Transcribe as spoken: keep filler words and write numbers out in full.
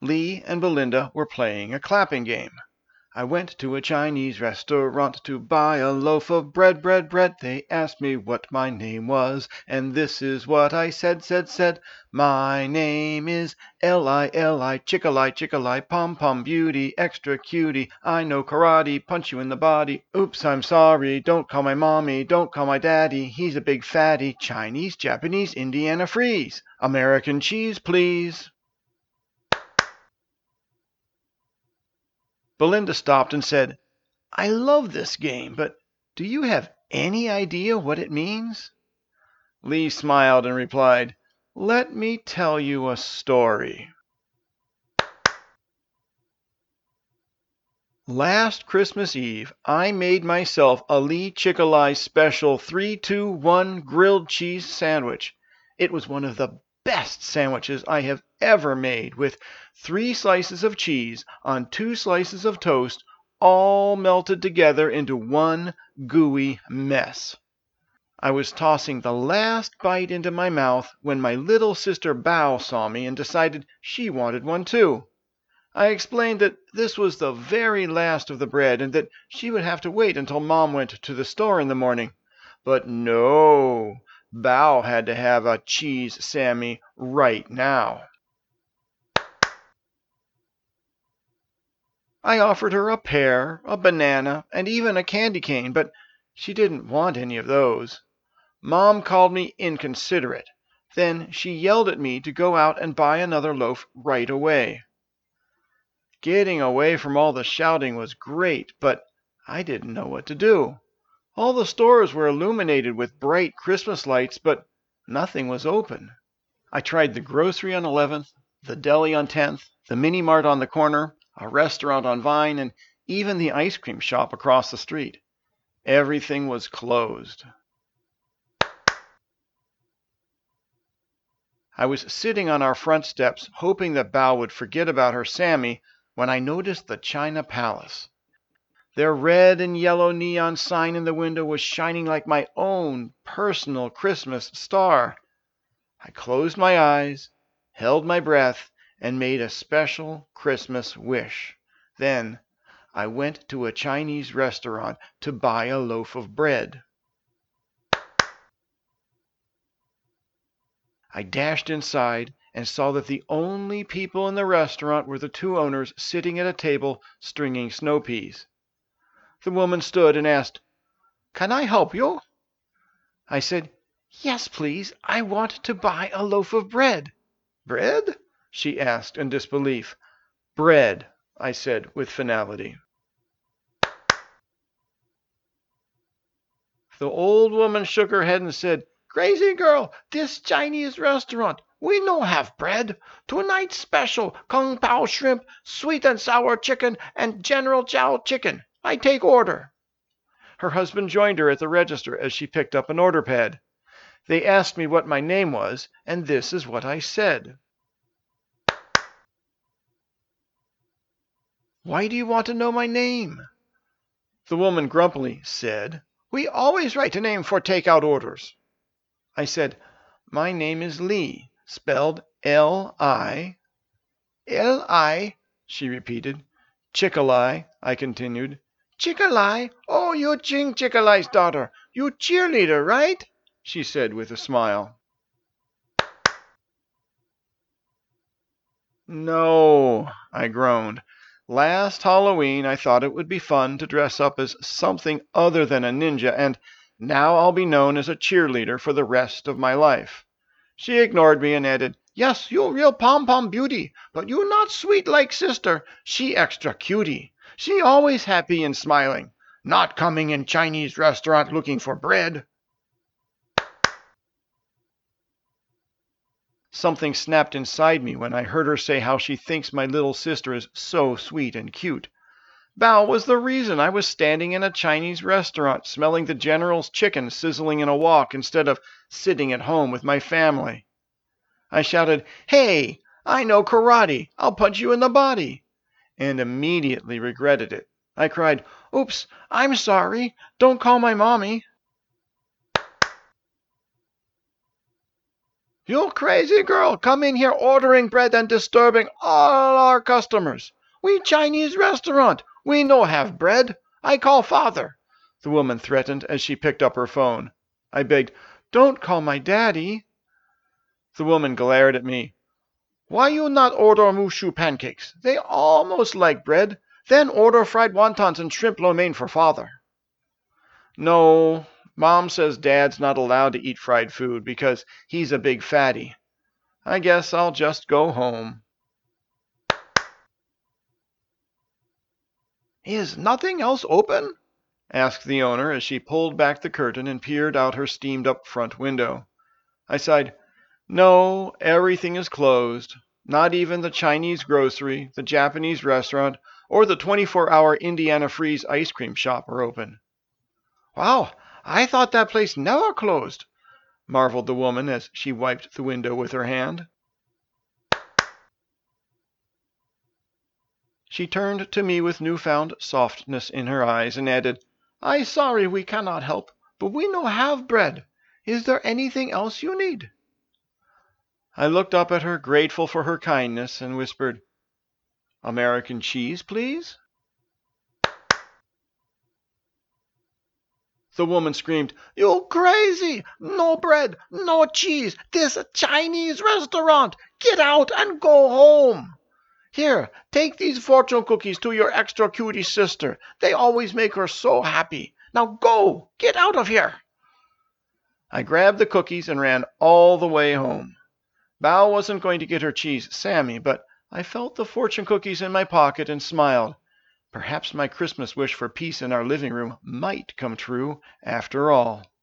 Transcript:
Lee and Belinda were playing a clapping game. I went to a Chinese restaurant to buy a loaf of bread, bread, bread. They asked me what my name was, and this is what I said, said, said. My name is L I L I, Chick-a-lie, Chick-a-lie, pom-pom beauty, extra cutie. I know karate, punch you in the body. Oops, I'm sorry, don't call my mommy, don't call my daddy. He's a big fatty. Chinese, Japanese, Indiana freeze. American cheese, please. Belinda stopped and said, I love this game, but do you have any idea what it means? Lee smiled and replied, Let me tell you a story. Last Christmas Eve, I made myself a Lee Chick-a-lie special three two one grilled cheese sandwich. It was one of the best sandwiches I have ever made, with three slices of cheese on two slices of toast, all melted together into one gooey mess. I was tossing the last bite into my mouth when my little sister Bao saw me and decided she wanted one too. I explained that this was the very last of the bread and that she would have to wait until Mom went to the store in the morning. But no, Bao had to have a cheese Sammy right now. I offered her a pear, a banana, and even a candy cane, but she didn't want any of those. Mom called me inconsiderate. Then she yelled at me to go out and buy another loaf right away. Getting away from all the shouting was great, but I didn't know what to do. All the stores were illuminated with bright Christmas lights, but nothing was open. I tried the grocery on eleventh, the deli on tenth, the mini mart on the corner, a restaurant on Vine, and even the ice cream shop across the street. Everything was closed. I was sitting on our front steps, hoping that Bao would forget about her Sammy, when I noticed the China Palace. Their red and yellow neon sign in the window was shining like my own personal Christmas star. I closed my eyes, held my breath, and made a special Christmas wish. Then I went to a Chinese restaurant to buy a loaf of bread. I dashed inside and saw that the only people in the restaurant were the two owners sitting at a table stringing snow peas. The woman stood and asked, Can I help you? I said, Yes, please. I want to buy a loaf of bread. Bread? She asked in disbelief. Bread, I said with finality. The old woman shook her head and said, Crazy girl, this Chinese restaurant, we no have bread. Tonight's special, Kung Pao shrimp, sweet and sour chicken, and General Chow chicken. I take order. Her husband joined her at the register as she picked up an order pad. They asked me what my name was, and this is what I said. Why do you want to know my name? The woman grumpily said, We always write a name for take-out orders. I said, My name is Lee, spelled L I. L I, she repeated. Chick-a-lie, I continued. Chick-a-lie? Oh, you Ching Chick-a-lie's daughter. You cheerleader, right? She said with a smile. No, I groaned. Last Halloween I thought it would be fun to dress up as something other than a ninja, and now I'll be known as a cheerleader for the rest of my life. She ignored me and added, Yes, you real pom-pom beauty, but you not sweet like sister. She extra cutie. She always happy and smiling. Not coming in Chinese restaurant looking for bread. Something snapped inside me when I heard her say how she thinks my little sister is so sweet and cute. Bao was the reason I was standing in a Chinese restaurant smelling the General's chicken sizzling in a wok instead of sitting at home with my family. I shouted, Hey, I know karate. I'll punch you in the body. And immediately regretted it. I cried, Oops, I'm sorry. Don't call my mommy. "You crazy girl, come in here ordering bread and disturbing all our customers. We Chinese restaurant. We no have bread. I call father," the woman threatened as she picked up her phone. I begged, "Don't call my daddy." The woman glared at me. "Why you not order mushu pancakes? They almost like bread. Then order fried wontons and shrimp lo mein for father." "No, Mom says Dad's not allowed to eat fried food because he's a big fatty. I guess I'll just go home." "Is nothing else open?" asked the owner as she pulled back the curtain and peered out her steamed-up front window. I sighed. "No, everything is closed. Not even the Chinese grocery, the Japanese restaurant, or the twenty-four hour Indiana Freeze ice cream shop are open." "Wow, I thought that place never closed," marveled the woman as she wiped the window with her hand. She turned to me with new-found softness in her eyes and added, "I sorry we cannot help, but we no have bread. Is there anything else you need?" I looked up at her, grateful for her kindness, and whispered, "American cheese, please?" The woman screamed, "You crazy! No bread, no cheese. This a Chinese restaurant. Get out and go home. Here, take these fortune cookies to your extra cutie sister. They always make her so happy. Now go! Get out of here!" I grabbed the cookies and ran all the way home. Bao wasn't going to get her cheese Sammy, but I felt the fortune cookies in my pocket and smiled. Perhaps my Christmas wish for peace in our living room might come true after all.